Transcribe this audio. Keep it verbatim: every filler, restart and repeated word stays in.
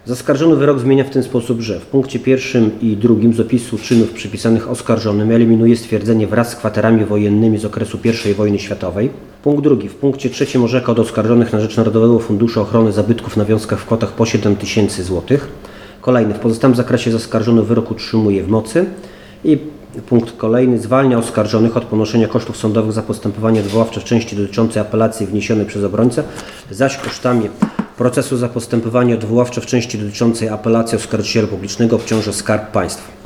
Zaskarżony wyrok zmienia w ten sposób, że w punkcie pierwszym i drugim z opisu czynów przypisanych oskarżonym eliminuje stwierdzenie wraz z kwaterami wojennymi z okresu pierwszej wojny światowej. Punkt drugi. W punkcie trzecim orzeka od oskarżonych na rzecz Narodowego Funduszu Ochrony Zabytków na wiązkach w kwotach po siedem tysięcy złotych. Kolejny. W pozostałym zakresie zaskarżony wyrok utrzymuje w mocy. I punkt kolejny. Zwalnia oskarżonych od ponoszenia kosztów sądowych za postępowanie odwoławcze w części dotyczącej apelacji wniesionej przez obrońcę, zaś kosztami procesu za postępowanie odwoławcze w części dotyczącej apelacji oskarżyciela publicznego obciąży Skarb Państwa.